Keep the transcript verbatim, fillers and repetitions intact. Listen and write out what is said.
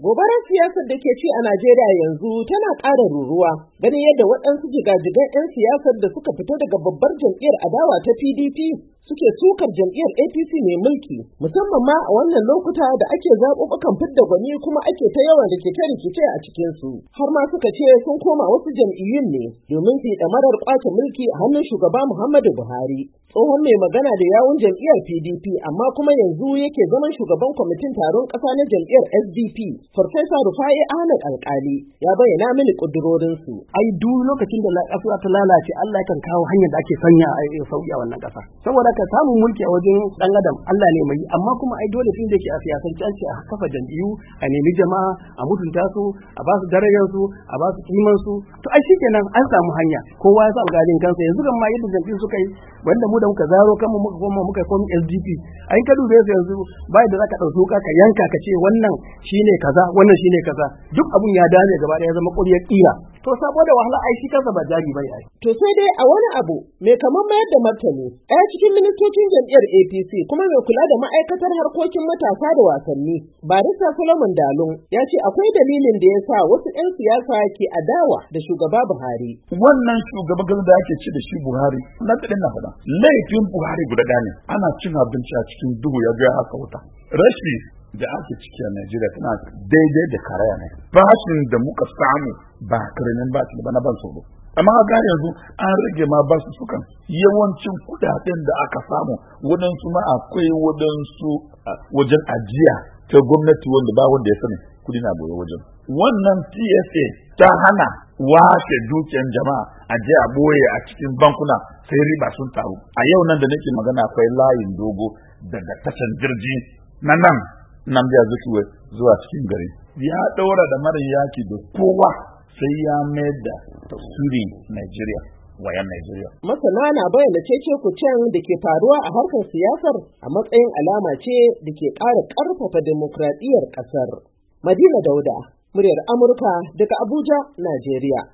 Gobarar siyasar da ke ci a Najeriya yanzu tana ƙara ruruwa, ganin yadda waɗansu jigajigan 'yan siyasar da suka fita daga babbar jam'iyyar adawa ta P D P suke sukar jam'iyyar A P C mai mulki, musamman ma a wannan lokuta da ake zaɓuɓɓukan fidda gwani kuma ake ta yawan rikice-rikice a cikinsu. Har ma suka ce sun koma wasu jam'iyyun ne domin su yi ɗamarar ƙwace mulki a hannun shugaba Muhammadu Buhari. Tsohon mai magana da yawun jam'iyyar P D P amma kuma yanzu yake zaman shugaban kwamitin taron ƙasa na jam'iyyar S D P, Farfesa Rufai Ahmed Alƙali, ya bayyana mini ƙudurorinsu. Ai duk lokacin da ƙasa ta lalace Allah yakan kawo hanyar da ake sanya a sauki a wannan ƙasa. Saboda ka samun mulki a wajen ɗan adam Allah ne mai, amma kuma ai dole tun da ke a siyasance an ce a kafa jam'iyyu, a nemi jama'a, a mutunta su, a ba su darajar su, a ba su kiman su. To ai shikenan an samu hanya. Kowa ya samu gadin kansa. Yanzu kan ma yadda jam'iyyu suka yi wanda mu da muka zaro kanmu muka koma muka komi S D P, ai ka dube su yanzu bai da zaka dauko ka yanka ka ce wannan shine kaza wannan shine kaza, duk abun ya dame gaba daya zama ƙuryar kira. To saboda wahala ai shi kansa ba jari bai ai. To sai dai a wani abu mai kamar mayar da martani, ɗaya cikin ministocin jam'iyyar A P C kuma mai kula da ma'aikatar harkokin matasa da wasanni, Barista Solomon Dalun, ya ce akwai dalilin da ya sa wasu 'yan siyasa ke adawa da shugaba Buhari. Wannan shugaban da ake ce da shi Buhari, na tsadin na faɗa. Laifin Buhari guda ɗaya ne, ana cin abinci a cikin duhu ya ga haka wuta. Rashi da ake ciki a Najeriya tana daidai da karaya ne. Bashin da muka samu ba karamin bashi ba na ban tsoro. Amma ga yanzu an rage ma basu sukan yawancin kudaden da aka samu wadansu ma akwai wadansu wajen ajiya ta gwamnati wanda ba wanda ya sani kudi na boye wajen. Wannan T S A ta hana washe dukiyar jama'a a je a boye a cikin bankuna sai riba sun taru. A yau nan da nake magana akwai layin dogo daga tashan jirgi na nan nan da zuwa zuwa cikin gari. Ya daura da mara yaki da kowa sai ya mayar da tasirin Najeriya wayan Najeriya. Masana na bayyana cece kucen da ke faruwa a harkar siyasar a matsayin alama ce da ke ƙara ƙarfafa demokradiyyar ƙasar. Madina Dauda, muryar Amurka daga Abuja, Najeriya.